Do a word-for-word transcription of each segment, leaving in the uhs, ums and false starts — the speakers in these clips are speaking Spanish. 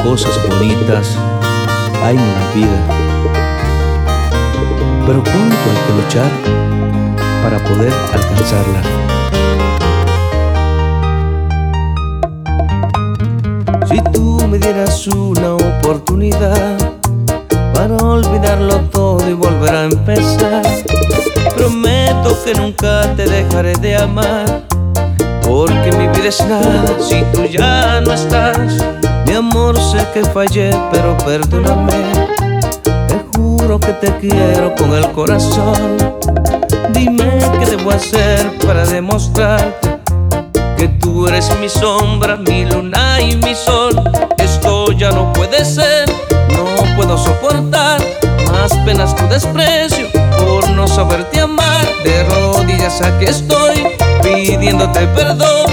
cosas bonitas hay en la vida, pero cuánto hay que luchar para poder alcanzarla. Si tú me dieras una oportunidad para olvidarlo todo y volver a empezar, prometo que nunca te dejaré de amar, porque mi vida es nada si tú ya no estás. Mi amor, sé que fallé, pero perdóname. Te juro que te quiero con el corazón. Dime qué debo hacer para demostrarte que tú eres mi sombra, mi luna y mi sol. Esto ya no puede ser, no puedo soportar más penas tu desprecio por no saberte amar. De rodillas aquí estoy pidiéndote perdón,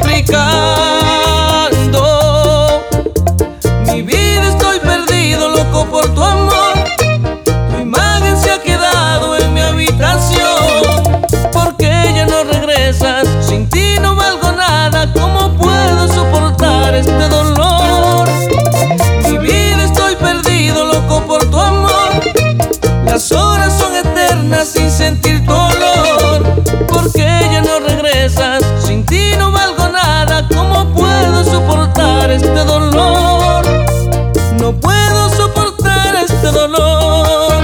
suplicando. Mi vida estoy perdido, loco por tu amor. Tu imagen se ha quedado en mi habitación. ¿Por qué ya no regresas? Sin ti no valgo nada. ¿Cómo puedo soportar este dolor? Mi vida estoy perdido, loco por tu amor. Las horas son eternas sin sentir tu olor. ¿Por qué ya no regresas? Sin ti no valgo nada. ¿Cómo puedo soportar este dolor? No puedo soportar este dolor.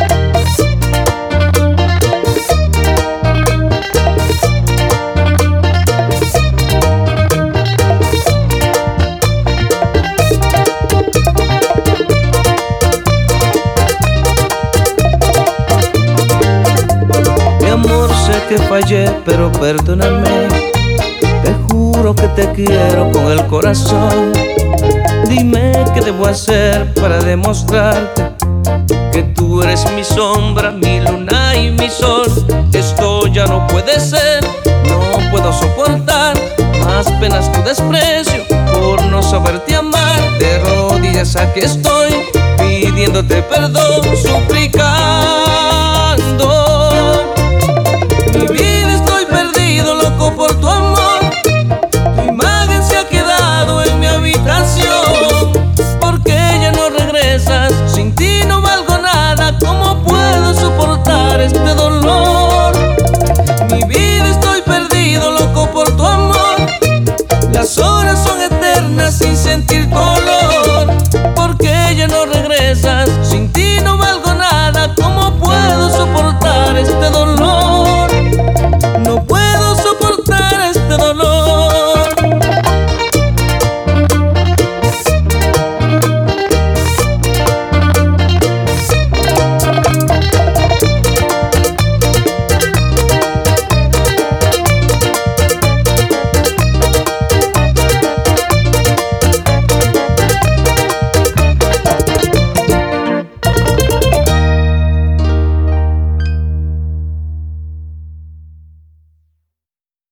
Mi amor, sé que fallé, pero perdóname. Te juro que te quiero con el corazón. Dime qué debo hacer para demostrarte que tú eres mi sombra, mi luna y mi sol. Esto ya no puede ser, no puedo soportar más penas tu desprecio por no saberte amar. De rodillas aquí estoy pidiéndote perdón, suplicando.